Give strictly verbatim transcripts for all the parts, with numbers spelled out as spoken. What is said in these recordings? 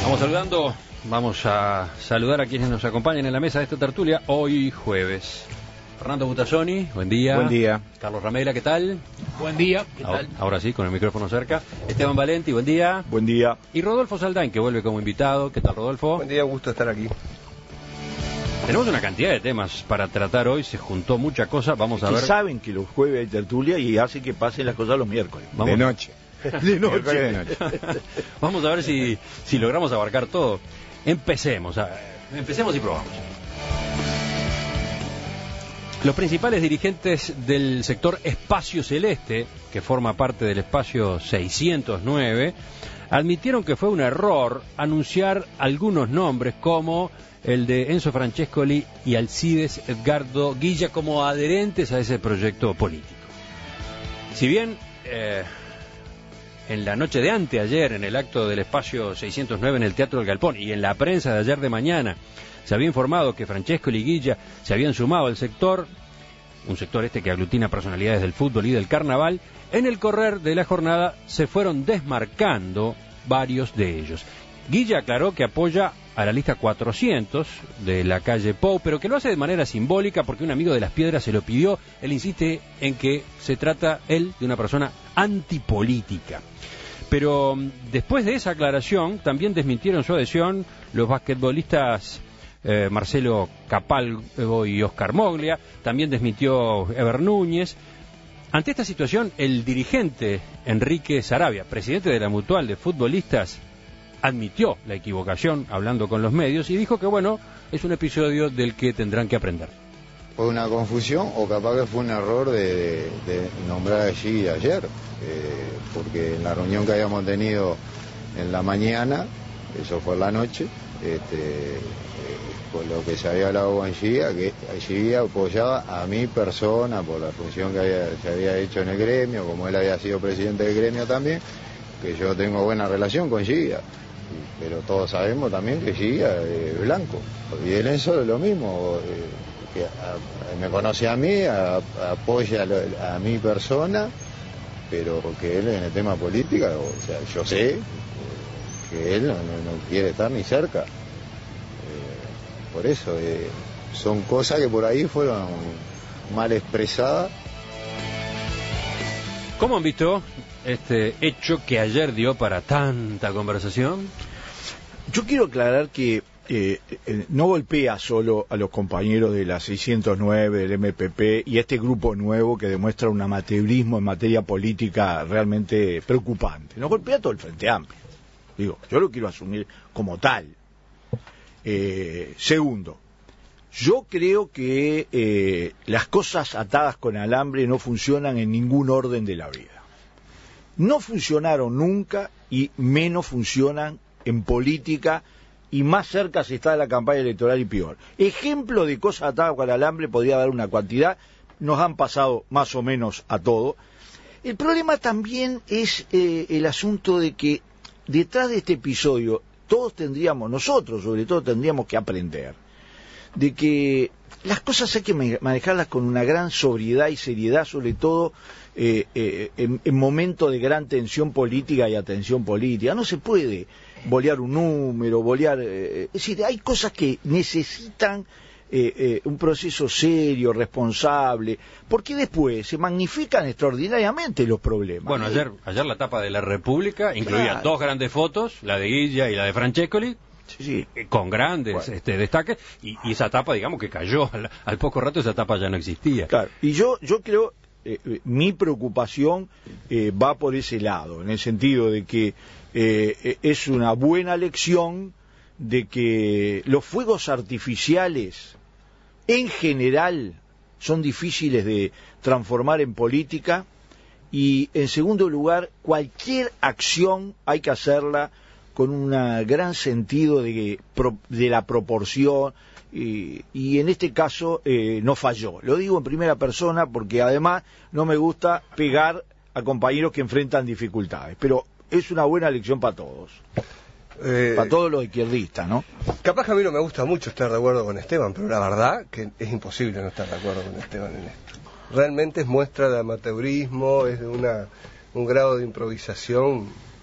Vamos saludando, vamos a saludar a quienes nos acompañan en la mesa de esta tertulia hoy jueves. Fernando Butazzoni, buen día. Buen día. Carlos Ramela, ¿qué tal? Buen día, ¿qué ahora, tal? Ahora sí, con el micrófono cerca. Esteban Valenti, buen día. Buen día. Y Rodolfo Saldain, que vuelve como invitado. ¿Qué tal, Rodolfo? Buen día, gusto estar aquí. Tenemos una cantidad de temas para tratar hoy, se juntó mucha cosa, vamos a que ver. Saben que los jueves hay tertulia y hace que pasen las cosas los miércoles. Vamos. De noche. De noche. De noche. Vamos a ver si, si logramos abarcar todo. Empecemos, a, empecemos y probamos. Los principales dirigentes del sector Espacio Celeste, que forma parte del espacio seiscientos nueve, admitieron que fue un error anunciar algunos nombres como el de Enzo Francescoli y Alcides Edgardo Guilla como adherentes a ese proyecto político. Si bien eh, en la noche de anteayer, en el acto del espacio seiscientos nueve en el Teatro del Galpón y en la prensa de ayer de mañana, se había informado que Francescoli y Guilla se habían sumado al sector, un sector este que aglutina personalidades del fútbol y del carnaval. En el correr de la jornada se fueron desmarcando varios de ellos. Guilla aclaró que apoya a la lista cuatrocientos de la calle Pou, pero que lo hace de manera simbólica porque un amigo de Las Piedras se lo pidió. Él insiste en que se trata él de una persona antipolítica. Pero después de esa aclaración también desmintieron su adhesión los basquetbolistas eh, Marcelo Capalvo y Oscar Moglia, también desmintió Eber Núñez. Ante esta situación, el dirigente Enrique Saravia, presidente de la Mutual de Futbolistas, admitió la equivocación hablando con los medios y dijo que bueno, es un episodio del que tendrán que aprender. Fue una confusión o capaz que fue un error de, de, de nombrar allí ayer, eh, porque en la reunión que habíamos tenido en la mañana, eso fue en la noche, este, eh, con lo que se había hablado con Gia, que allí apoyaba a mi persona por la función que había, se había hecho en el gremio, como él había sido presidente del gremio también, que yo tengo buena relación con Gia. Pero todos sabemos también que Gia es blanco, y el Enzo es lo mismo, eh, que a, a, me conoce a mí, a, a, apoya a, a mi persona, pero que él en el tema política, o sea, yo sé eh, que él no, no, no quiere estar ni cerca, eh, por eso eh, son cosas que por ahí fueron mal expresadas. ¿Cómo han visto este hecho que ayer dio para tanta conversación? Yo quiero aclarar que eh, eh, no golpea solo a los compañeros de la seiscientos nueve, del M P P y este grupo nuevo que demuestra un amateurismo en materia política realmente preocupante. No golpea todo el Frente Amplio. Digo, yo lo quiero asumir como tal. Eh, segundo, yo creo que eh, las cosas atadas con alambre no funcionan en ningún orden de la vida. No funcionaron nunca y menos funcionan en política, y más cerca se está de la campaña electoral y peor. Ejemplo de cosas atadas con alambre podría dar una cantidad, nos han pasado más o menos a todo. El problema también es eh, el asunto de que detrás de este episodio todos tendríamos, nosotros sobre todo tendríamos que aprender de que las cosas hay que manejarlas con una gran sobriedad y seriedad, sobre todo eh, eh, en, en momentos de gran tensión política y atención política. No se puede bolear un número, bolear... Eh, es decir, hay cosas que necesitan eh, eh, un proceso serio, responsable, porque después se magnifican extraordinariamente los problemas. Bueno, ayer, ayer la tapa de La República incluía Claro. dos grandes fotos, la de Guilla y la de Francescoli, Sí, sí. con grandes Bueno. este, destaques, y, y esa tapa, digamos, que cayó al, al poco rato, esa tapa ya no existía. Claro, y yo, yo creo, eh, eh, mi preocupación eh, va por ese lado, en el sentido de que eh, es una buena lección de que los fuegos artificiales, en general, son difíciles de transformar en política, y en segundo lugar, cualquier acción hay que hacerla con un gran sentido de, de la proporción, y, y en este caso eh, no falló. Lo digo en primera persona porque además no me gusta pegar a compañeros que enfrentan dificultades, pero es una buena lección para todos, eh, para todos los izquierdistas, ¿no? Capaz que a mí no me gusta mucho estar de acuerdo con Esteban, pero la verdad que es imposible no estar de acuerdo con Esteban en esto. Realmente es muestra de amateurismo, es de una, un grado de improvisación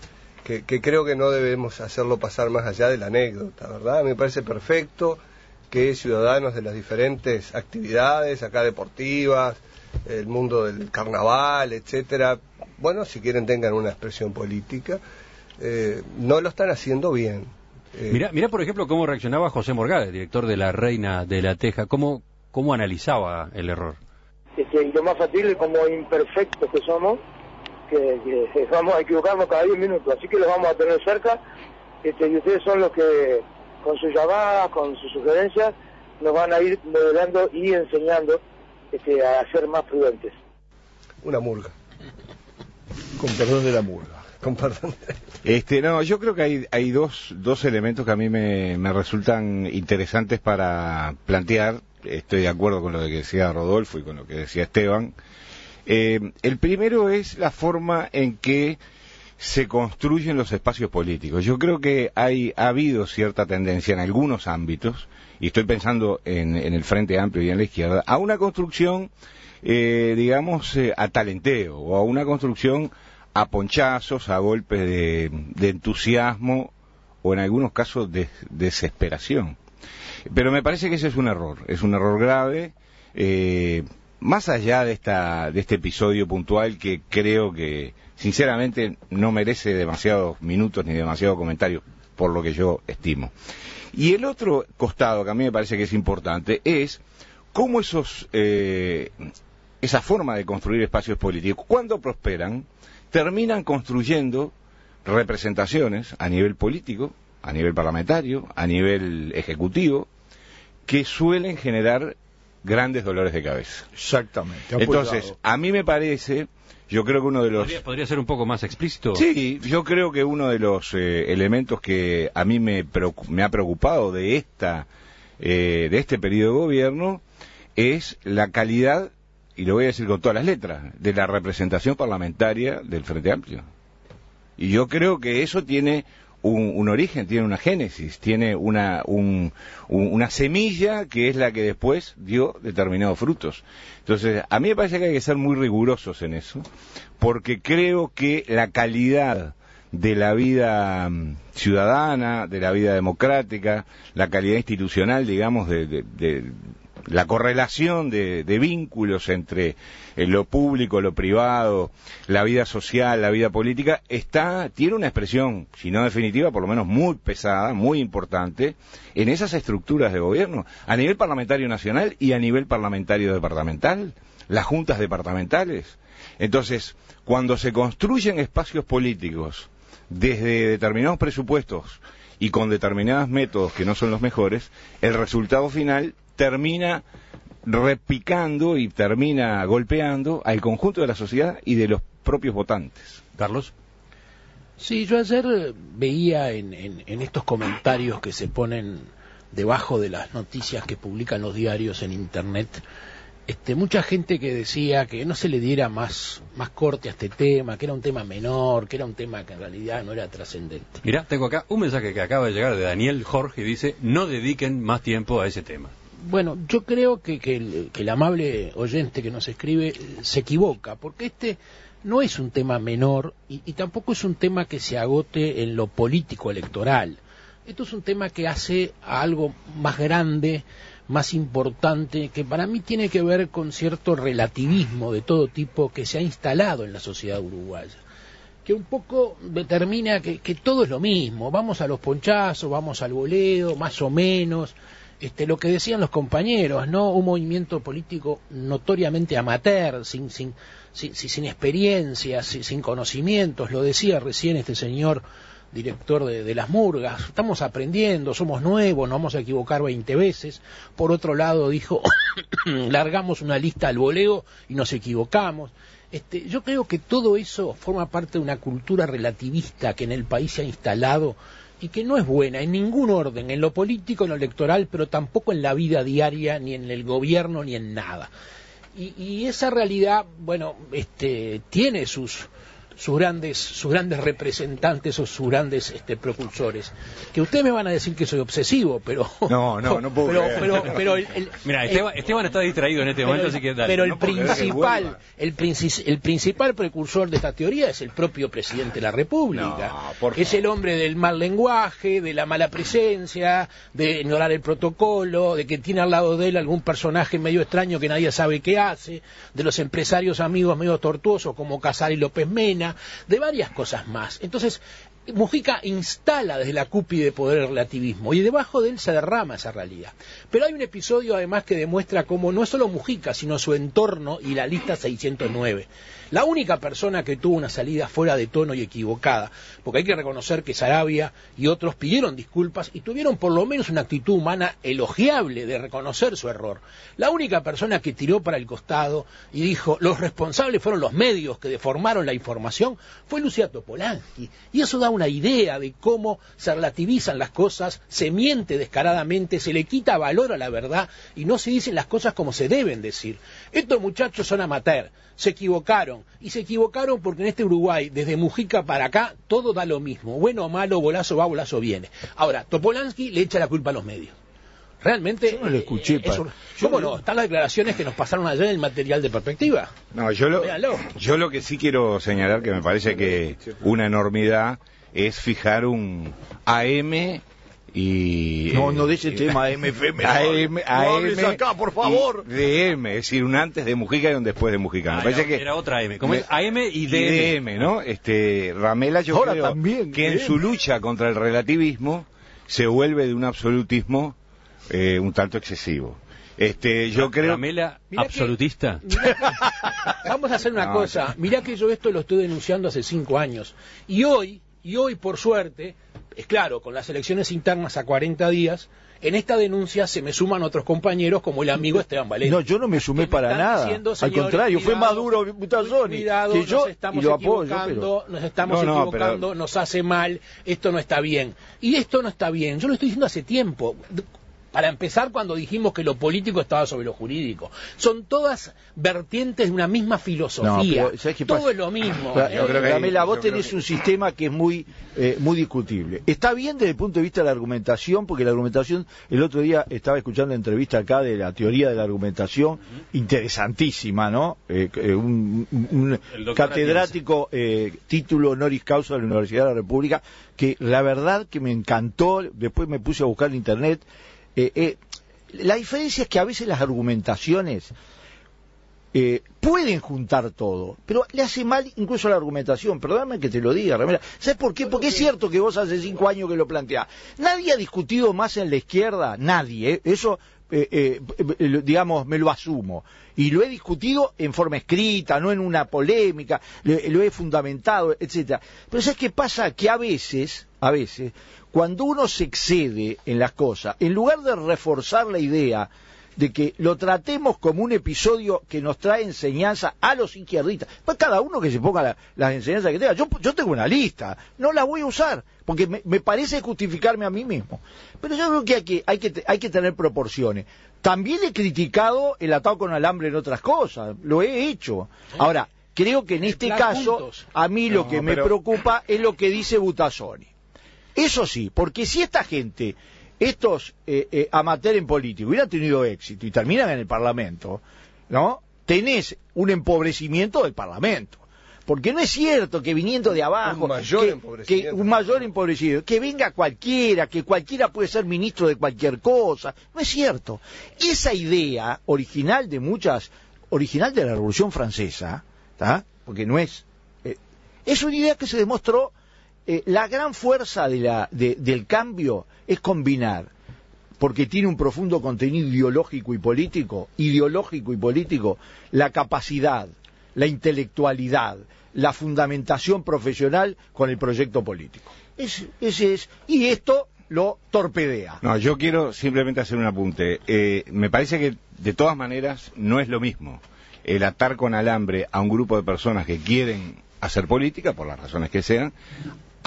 que, que creo que no debemos hacerlo pasar más allá de la anécdota, ¿verdad? Me parece perfecto que ciudadanos de las diferentes actividades, acá deportivas, el mundo del carnaval, etcétera, bueno, si quieren tengan una expresión política, eh, no lo están haciendo bien. Eh, Mirá, mirá, por ejemplo, cómo reaccionaba José Morgade, director de La Reina de la Teja, cómo, cómo analizaba el error. Este, y lo más factible, como imperfectos que somos, que, que vamos a equivocarnos cada diez minutos, así que los vamos a tener cerca, este, y ustedes son los que, con sus llamadas, con sus sugerencias, nos van a ir modelando y enseñando este, a ser más prudentes. Una murga. Con perdón de la murga. Con perdón. Este, no, yo creo que hay, hay dos, dos elementos que a mí me, me resultan interesantes para plantear. Estoy de acuerdo con lo que decía Rodolfo y con lo que decía Esteban. Eh, el primero es la forma en que se construyen los espacios políticos. Yo creo que hay, ha habido cierta tendencia en algunos ámbitos, y estoy pensando en, en el Frente Amplio y en la izquierda, a una construcción, eh, digamos, eh, a talenteo, o a una construcción a ponchazos, a golpes de, de entusiasmo, o en algunos casos de desesperación. Pero me parece que ese es un error, es un error grave, eh, más allá de esta de este episodio puntual que creo que sinceramente no merece demasiados minutos ni demasiados comentarios por lo que yo estimo. Y el otro costado que a mí me parece que es importante es cómo esos eh, esa forma de construir espacios políticos, cuando prosperan, terminan construyendo representaciones a nivel político, a nivel parlamentario, a nivel ejecutivo, que suelen generar grandes dolores de cabeza. Exactamente. Entonces, a mí me parece, yo creo que uno de los... ¿Podría, podría ser un poco más explícito? Sí, yo creo que uno de los eh, elementos que a mí me, me ha preocupado de esta eh, de este periodo de gobierno es la calidad, y lo voy a decir con todas las letras, de la representación parlamentaria del Frente Amplio. Y yo creo que eso tiene un, un origen, tiene una génesis, tiene una, un, un, una semilla que es la que después dio determinados frutos. Entonces, a mí me parece que hay que ser muy rigurosos en eso, porque creo que la calidad de la vida ciudadana, de la vida democrática, la calidad institucional, digamos, de, de, de la correlación de, de vínculos entre lo público, lo privado, la vida social, la vida política, está, tiene una expresión, si no definitiva, por lo menos muy pesada, muy importante, en esas estructuras de gobierno, a nivel parlamentario nacional y a nivel parlamentario departamental, las juntas departamentales. Entonces, cuando se construyen espacios políticos desde determinados presupuestos y con determinados métodos que no son los mejores, el resultado final termina repicando y termina golpeando al conjunto de la sociedad y de los propios votantes. Carlos. Sí, yo ayer veía en, en, en estos comentarios que se ponen debajo de las noticias que publican los diarios en internet, este, mucha gente que decía que no se le diera más, más corte a este tema, que era un tema menor, que era un tema que en realidad no era trascendente. Mirá, tengo acá un mensaje que acaba de llegar de Daniel Jorge y dice: no dediquen más tiempo a ese tema. Bueno, yo creo que, que, el, que el amable oyente que nos escribe se equivoca, porque este no es un tema menor y, y tampoco es un tema que se agote en lo político electoral. Esto es un tema que hace a algo más grande, más importante, que para mí tiene que ver con cierto relativismo de todo tipo que se ha instalado en la sociedad uruguaya, que un poco determina que, que todo es lo mismo, vamos a los ponchazos, vamos al boleo, más o menos. Este, lo que decían los compañeros, ¿no? Un movimiento político notoriamente amateur, sin, sin, sin, sin experiencia, sin, sin conocimientos, lo decía recién este señor director de, de las murgas, estamos aprendiendo, somos nuevos, nos vamos a equivocar veinte veces. Por otro lado dijo, largamos una lista al voleo y nos equivocamos. Este, yo creo que todo eso forma parte de una cultura relativista que en el país se ha instalado y que no es buena en ningún orden, en lo político, en lo electoral, pero tampoco en la vida diaria, ni en el gobierno, ni en nada. Y, y esa realidad, bueno, este, tiene sus sus grandes, sus grandes representantes o sus grandes este, precursores. Que ustedes me van a decir que soy obsesivo, pero... No, no, no puedo pero, creer. pero, pero el, el, Mira, Esteban, el, Esteban está distraído en este pero momento, el, así que dale. Pero el no puedo creer que principal, vuelva. el, princi el principal precursor de esta teoría es el propio presidente de la República. No, por es favor. el hombre del mal lenguaje, de la mala presencia, de ignorar el protocolo, de que tiene al lado de él algún personaje medio extraño que nadie sabe qué hace, de los empresarios amigos medio tortuosos como Casar y López Mena, de varias cosas más. Entonces, Mujica instala desde la cúpula de poder el relativismo y debajo de él se derrama esa realidad. Pero hay un episodio además que demuestra cómo no es solo Mujica, sino su entorno y la lista seiscientos nueve. La única persona que tuvo una salida fuera de tono y equivocada, porque hay que reconocer que Saravia y otros pidieron disculpas y tuvieron por lo menos una actitud humana elogiable de reconocer su error. La única persona que tiró para el costado y dijo los responsables fueron los medios que deformaron la información fue Lucía Topolansky. Y eso da una idea de cómo se relativizan las cosas, se miente descaradamente, se le quita valor a la verdad y no se dicen las cosas como se deben decir. Estos muchachos son amateurs, se equivocaron, y se equivocaron porque en este Uruguay, desde Mujica para acá, todo da lo mismo, bueno o malo, bolazo va, bolazo viene. Ahora, Topolansky le echa la culpa a los medios. Realmente... Yo no lo escuché, eh, eso, pa. ¿Cómo no? Están las declaraciones que nos pasaron ayer en el material de Perspectiva. No, yo lo, Véanlo. yo lo que sí quiero señalar, que me parece que una enormidad, es fijar un A M y... No, eh, no de ese tema A M F M. A M, no hables A M acá, por favor. y D M, es decir, un antes de Mujica y un después de Mujica. Me Ah, parece era, que era otra M. ¿Cómo me- es? A M y y D M. D M, ¿no? Este, Ramela, yo Ahora creo también, que en D M. su lucha contra el relativismo se vuelve de un absolutismo eh, un tanto excesivo. Este, yo creo... Ramela, Mirá que- absolutista. Mirá que- vamos a hacer una No, cosa. Mirá que yo esto lo estoy denunciando hace cinco años. Y hoy, y hoy por suerte, es claro, con las elecciones internas a cuarenta días, en esta denuncia se me suman otros compañeros como el amigo Esteban Valera. No, yo no me sumé Que para están nada. diciendo, Al señores, contrario, fue cuidado, más duro Butazzoni cuidado, que yo nos estamos y lo apoyo. equivocando, Pero... nos estamos No, no, equivocando, pero- nos hace mal, esto no está bien. Y esto no está bien, yo lo estoy diciendo hace tiempo. Para empezar, cuando dijimos que lo político estaba sobre lo jurídico. Son todas vertientes de una misma filosofía. No, pero, ¿sabes qué Todo pasa? es lo mismo. Claro, ¿eh? yo creo que- Ramela, vos yo creo tenés que- un sistema que es muy eh, muy discutible. Está bien desde el punto de vista de la argumentación, porque la argumentación, el otro día estaba escuchando la entrevista acá de la teoría de la argumentación, interesantísima, ¿no? Eh, eh, un un El doctor catedrático, eh, título honoris causa de la Universidad de la República, que la verdad que me encantó, después me puse a buscar en internet. Eh, eh, la diferencia es que a veces las argumentaciones eh, pueden juntar todo, pero le hace mal incluso a la argumentación. Perdóname que te lo diga, Ramela. ¿Sabes por qué? Porque es cierto que vos hace cinco años que lo planteás. Nadie ha discutido más en la izquierda, nadie. ¿eh? Eso, eh, eh, eh, digamos, me lo asumo. Y lo he discutido en forma escrita, no en una polémica, lo, lo he fundamentado, etcétera. Pero ¿sabes qué pasa? Que a veces, a veces, cuando uno se excede en las cosas, en lugar de reforzar la idea de que lo tratemos como un episodio que nos trae enseñanza a los izquierdistas, pues cada uno que se ponga la, las enseñanzas que tenga. Yo, yo tengo una lista, no la voy a usar, porque me, me parece justificarme a mí mismo. Pero yo creo que hay que, hay que, hay que tener proporciones. También he criticado el atado con alambre en otras cosas, lo he hecho. Ahora, creo que en este Mezclar caso, puntos. a mí lo No, que me pero- preocupa es lo que dice Butazzoni. Eso sí, porque si esta gente, estos eh, eh, amateurs en político, hubieran tenido éxito y terminan en el Parlamento, ¿no? Tenés un empobrecimiento del Parlamento. Porque no es cierto que viniendo de abajo, Un mayor que, empobrecimiento. que un mayor empobrecido, que venga cualquiera, que cualquiera puede ser ministro de cualquier cosa, no es cierto. Esa idea original de muchas, original de la Revolución Francesa, ¿tá? Porque no es, eh, es una idea que se demostró. Eh, la gran fuerza de la, de, del cambio es combinar, porque tiene un profundo contenido ideológico y político, ideológico y político, la capacidad, la intelectualidad, la fundamentación profesional con el proyecto político. Es, ese es, y esto lo torpedea. No, yo quiero simplemente hacer un apunte. Eh, me parece que de todas maneras no es lo mismo el atar con alambre a un grupo de personas que quieren hacer política, por las razones que sean, a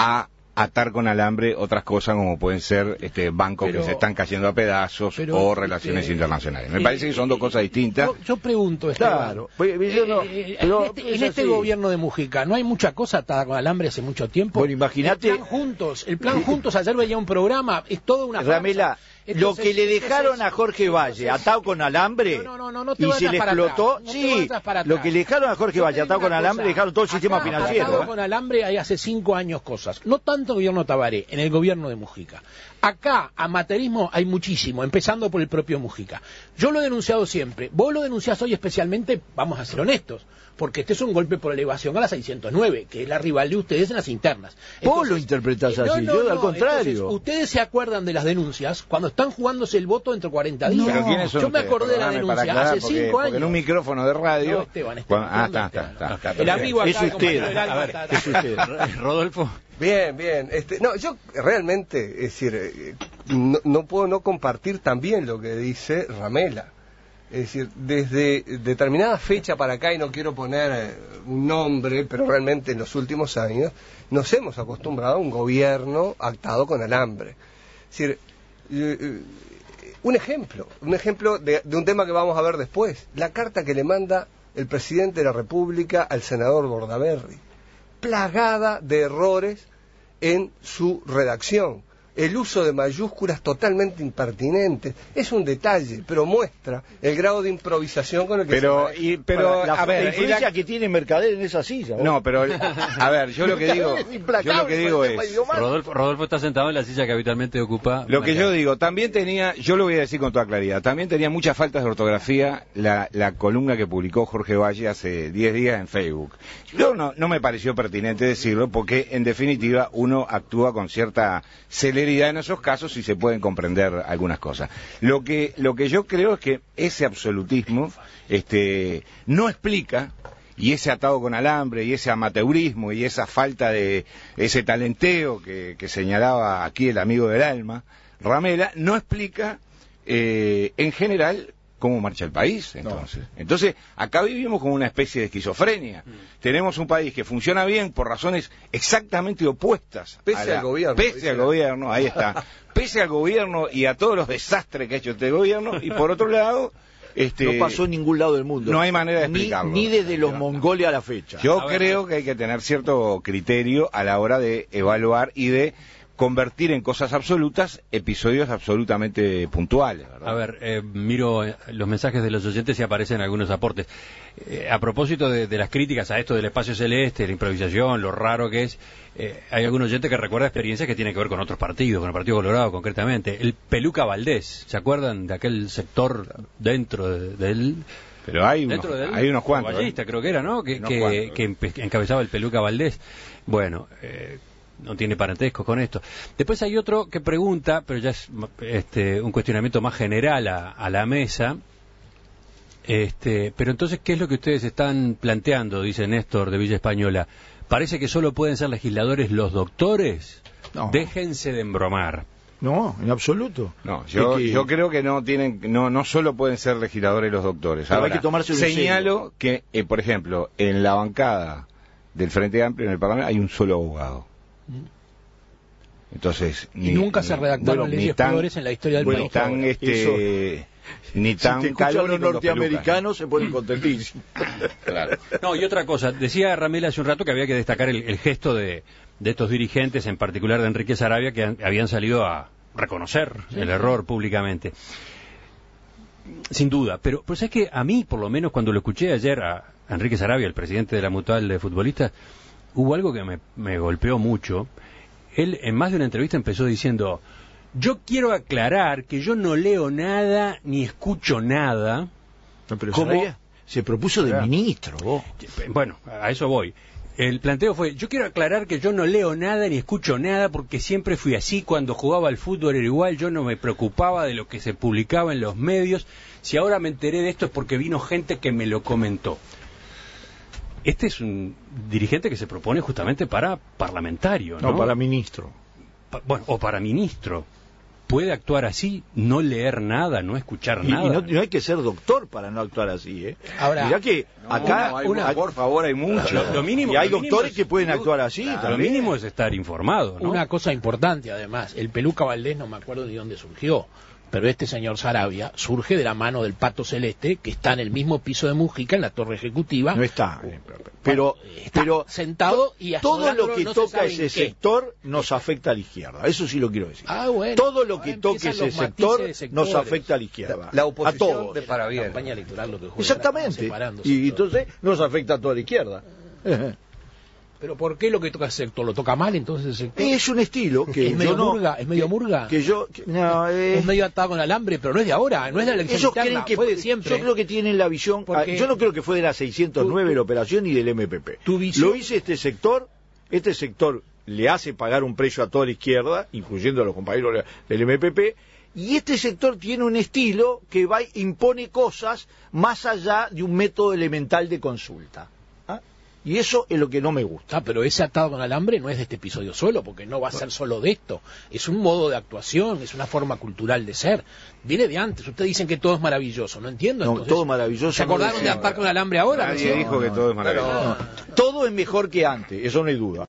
atar con alambre otras cosas como pueden ser este bancos pero, que se están cayendo a pedazos pero, o relaciones este, internacionales. Me eh, parece que son dos cosas distintas. Yo, yo pregunto, Esteban, Claro, pues, yo no, eh, pero en este, en es este así. gobierno de Mujica no hay mucha cosa atada con alambre hace mucho tiempo. Bueno, imagínate- El plan Juntos, el plan Juntos, ayer veía un programa, es toda una farsa. Ramela, Entonces, lo que le dejaron entonces, a Jorge Valle entonces, atado con alambre No, no, no, no te y vayas se le para explotó, atrás, no te sí, vayas para atrás. lo que le dejaron a Jorge Yo te Valle digo atado una con alambre cosa, le dejaron todo el sistema acá, financiero. atado ¿eh? con alambre hay hace cinco años cosas, no tanto en el gobierno Tabaré, en el gobierno de Mujica. Acá, amateurismo hay muchísimo, empezando por el propio Mujica. Yo lo he denunciado siempre, vos lo denunciás hoy especialmente, vamos a ser honestos, porque este es un golpe por elevación a la seiscientos nueve, que es la rival de ustedes en las internas. Vos lo interpretás eh, no, así, no, yo no, al contrario. entonces, ustedes se acuerdan de las denuncias cuando están jugándose el voto dentro de cuarenta días. ¿Pero quiénes son Yo me ustedes? acordé de la Perdóname, para denuncia aclarar, hace porque- cinco porque años. en un micrófono de radio... No, Esteban, Esteban, Cuando- ah, está, Esteban, está, está, Esteban. está, El perfecto. amigo acá, Es el compañero usted. del alma, A ver, está- Es usted. Rodolfo. Bien, bien. Este, no, yo realmente, es decir, eh, no, no puedo no compartir también lo que dice Ramela. Es decir, desde determinada fecha para acá, y no quiero poner eh, un nombre, pero realmente en los últimos años, nos hemos acostumbrado a un gobierno atado con alambre. Es decir, eh, eh, un ejemplo, un ejemplo de, de un tema que vamos a ver después, la carta que le manda el presidente de la República al senador Bordaberry, plagada de errores en su redacción, el uso de mayúsculas totalmente impertinentes. Es un detalle, pero muestra el grado de improvisación con el que Pero, se y, pero la, a ver, la influencia la- que tiene Mercader en esa silla. ¿vos? no, pero, a ver, yo lo que digo, Es yo implacable lo que digo con el tema es, idioma. Rodolfo, Rodolfo está sentado en la silla que habitualmente ocupa. lo que Mariano. yo digo, también tenía, yo lo voy a decir con toda claridad, también tenía muchas faltas de ortografía la, la columna que publicó Jorge Valle hace diez días en Facebook. Yo no, no me pareció pertinente decirlo porque, en definitiva, uno actúa con cierta celeridad en esos casos y se pueden comprender algunas cosas. Lo que, lo que yo creo es que ese absolutismo este, no explica, y ese atado con alambre, y ese amateurismo, y esa falta de ese talenteo que, que señalaba aquí el amigo del alma, Ramela, no explica eh, en general cómo marcha el país, entonces. No. Entonces, acá vivimos como una especie de esquizofrenia. Mm. Tenemos un país que funciona bien por razones exactamente opuestas. Pese a la, al gobierno. Pese al gobierno, ahí está. Pese al gobierno y a todos los desastres que ha hecho este gobierno, y por otro lado... Este, no pasó en ningún lado del mundo. No hay manera de ni, explicarlo. Ni desde los mongoles a la fecha. Yo a ver, creo que hay que tener cierto criterio a la hora de evaluar y de convertir en cosas absolutas episodios absolutamente puntuales, ¿verdad? A ver, eh, miro eh, los mensajes de los oyentes y aparecen algunos aportes. Eh, a propósito de, de las críticas a esto del espacio celeste, la improvisación, lo raro que es, eh, hay algún oyente que recuerda experiencias que tienen que ver con otros partidos, con el Partido Colorado concretamente. El Peluca Valdés, ¿se acuerdan de aquel sector dentro de, del... Pero hay unos, dentro del, hay unos cuantos. Ballista, ¿eh? creo que era, ¿no? Que, Unos que, cuantos. que empe- encabezaba el Peluca Valdés. Bueno... Eh, no tiene parentesco con esto. Después hay otro que pregunta, pero ya es este, un cuestionamiento más general a, a la mesa. Este, pero entonces, ¿qué es lo que ustedes están planteando? Dice Néstor de Villa Española. ¿Parece que solo pueden ser legisladores los doctores? No. Déjense de embromar. No, en absoluto. No, yo, Es que- yo creo que no tienen, no, no solo pueden ser legisladores los doctores. Pero hay Ahora, que tomárselo en señalo que, eh, por ejemplo, en la bancada del Frente Amplio en el Parlamento hay un solo abogado. Entonces, Y nunca se redactaron bueno, leyes tan- peores en la historia del bueno, país. tan, este, ni tan Si te escuchan calor los ni con norteamericanos se ponen contentísimos. pelucas. Claro. No, y otra cosa. Decía Ramela hace un rato que había que destacar el, el gesto de, de estos dirigentes, en particular de Enrique Saravia, que han- habían salido a reconocer el error públicamente. Sin duda, pero pues es que a mí, por lo menos cuando lo escuché ayer a Enrique Saravia, el presidente de la Mutual de Futbolistas, hubo algo que me, me golpeó mucho. Él en más de una entrevista empezó diciendo, yo quiero aclarar que yo no leo nada ni escucho nada. No, pero ¿Cómo? Sarabia se propuso de Claro. ministro, vos. Bueno, a eso voy. El planteo fue, yo quiero aclarar que yo no leo nada ni escucho nada porque siempre fui así, cuando jugaba al fútbol era igual, yo no me preocupaba de lo que se publicaba en los medios, si ahora me enteré de esto es porque vino gente que me lo comentó. Este es un dirigente que se propone justamente para parlamentario, ¿no? No, para ministro. Pa- bueno, o para ministro. puede actuar así, no leer nada, no escuchar Y, nada. y no, no hay que ser doctor para no actuar así, ¿eh? Ahora, mirá que No, acá, no, hay- una- por favor, hay mucho. Lo, lo mínimo, y hay lo mínimo doctores es- que pueden actuar así Lo también. mínimo es estar informado, ¿no? Una cosa importante, además, el Peluca Valdés no me acuerdo de dónde surgió, pero este señor Sarabia surge de la mano del Pato Celeste, que está en el mismo piso de Mujica, en la torre ejecutiva. No está, eh, pero, Está pero sentado y todo lo asolándolo, que no se toca sabe ese en qué. sector nos afecta a la izquierda, eso sí lo quiero decir. Ah, bueno. Todo lo que Ah, toque empiezan ese los sector matices de nos sectores. afecta a la izquierda. La a oposición todos. de para bien. Campaña electoral, lo que juega, Exactamente. separando Y sectores. entonces nos afecta a toda la izquierda. Pero ¿por qué lo que toca ese sector lo toca mal entonces el sector? Es un estilo que ¿Es medio yo no, murga? ¿Es medio que- murga? Que yo que- no, eh, Es medio atado con alambre, pero no es de ahora, no es de la elección ellos interna, creen que fue de siempre. yo creo que tienen la visión. Porque- ah, yo no creo que fue de la seiscientos nueve Tu- tu- la operación ni del M P P. tu visión- Lo dice este sector. Este sector le hace pagar un precio a toda la izquierda, incluyendo a los compañeros del M P P. Y este sector tiene un estilo que va impone cosas más allá de un método elemental de consulta. ¿Ah? Y eso es lo que no me gusta. Ah, pero ese atado con alambre no es de este episodio solo, porque no va a ser solo de esto. Es un modo de actuación, es una forma cultural de ser. Viene de antes. Ustedes dicen que todo es maravilloso, no entiendo. No, entonces, todo maravilloso. ¿Se acordaron no de decía. atar con alambre ahora? Nadie ¿no? dijo que todo es maravilloso. Todo es mejor que antes, eso no hay duda.